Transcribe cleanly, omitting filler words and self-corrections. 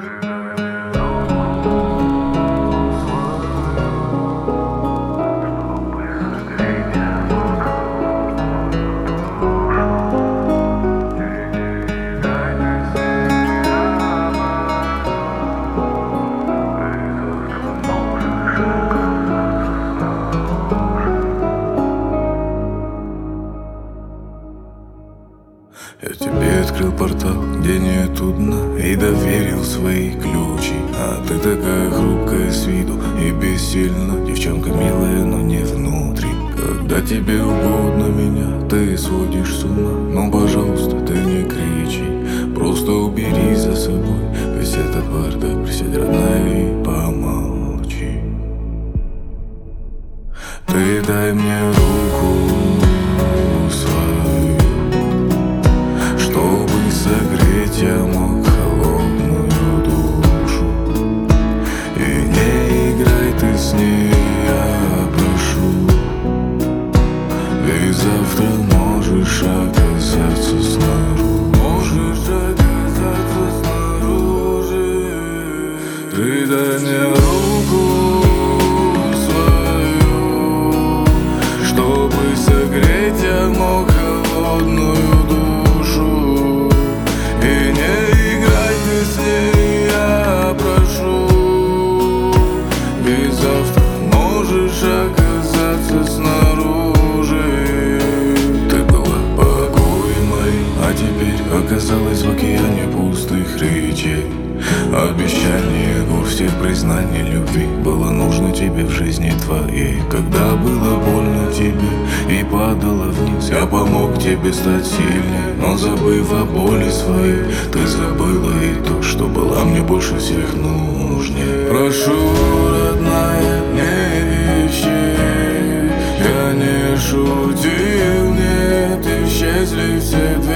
Я тебе открыл портал, где нету дна, и доверил свои ключи. А ты такая хрупкая с виду и бессильна, девчонка милая, но не внутри. Когда тебе угодно меня, ты сводишь с ума. Ну, пожалуйста, ты не кричи, просто убери за собой весь этот бардак. Присядь, родная, и помолчи. Ты дай мне руку свою, чтобы согреть я мог холодную душу. И не играй ты с ней, я прошу, ведь завтра можешь оказаться снаружи. Можешь оказаться снаружи. Ты дай мне руку свою, чтобы согреть я мог холодную душу. И не играй ты с ней, я прошу, ведь завтра можешь оказаться снаружи. Ты была покоем моим, а теперь оказалась в океане пустых речей. Обещание гор, всех признаний любви было нужно тебе в жизни твоей. Когда было больно тебе и падала вниз, я помог тебе стать сильнее. Но забыв о боли своей, ты забыла и то, что была мне больше всех нужнее. Прошу, родная, не ищи, я не шутил, нет, исчезли все